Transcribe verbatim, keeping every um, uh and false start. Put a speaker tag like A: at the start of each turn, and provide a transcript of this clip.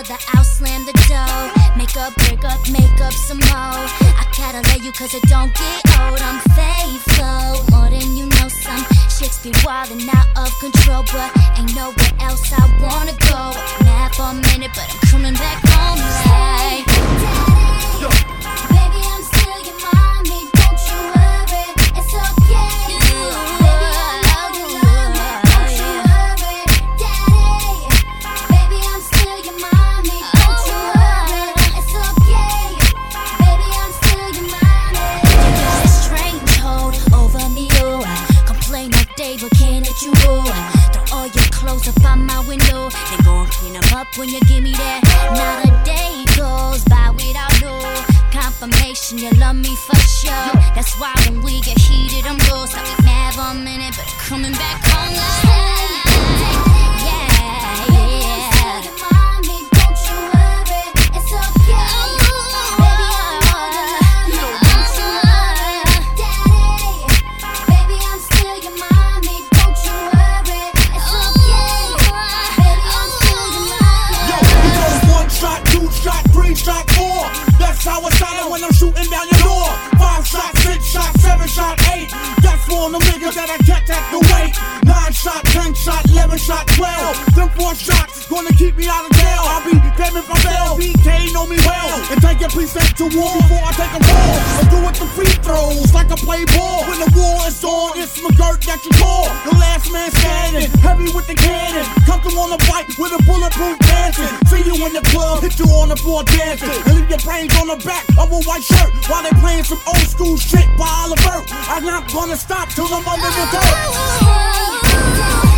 A: other, I'll slam the door. Make up, break up, make up some more. I gotta love you cause it don't get old. I'm faithful, more than you know. Some chicks be wildin' out of control, but ain't nowhere else I wanna go. I can have for a minute, but I'm coming back home like Daddy, baby, I'm still your mommy. Don't you worry, it's okay. Baby, I know you love me. Don't you worry, Daddy, baby, I'm still your mommy. Don't you worry, it's okay. Baby, I'm still your mommy. You got a strange hold over me, oh. I complain all day, but can't let you go. Throw all your clothes up out my window, then go and clean them up when you give me that. Not a day goes by without no confirmation you love me for sure. That's why when we get heated, I'm lost. I'll be mad for a minute, but I'm coming back home like yeah, yeah. Mommy, don't you worry, it's okay. Baby, I know you love me. Don't you worry, Daddy, baby, I'm still your mommy. Don't you worry, it's okay. Baby, I'm still your mommy.
B: Yo, it goes one shot, two shot, three shot, four. That's how it's sounding when I'm shooting down your door. Five shot, six shot, seven shot, eight. That's for them niggas that I catch at the weight. Nine shot, ten shot, eleven shot, twelve. Them four shots gonna keep me out of jail. I'll be damn if I fail. B K know me well, and take your precinct to war before I take a ball. I do it the free throws like I play ball. When the war is on, it's McGirt that you call. The last man standing, heavy with the cannon. Comfortable on the bike with a bulletproof dancing. See you in the club, hit you on the floor dancing, and leave your brains on the back of a white shirt while they playing some old school shit by Oliver. I'm not gonna stop till I'm under the dirt.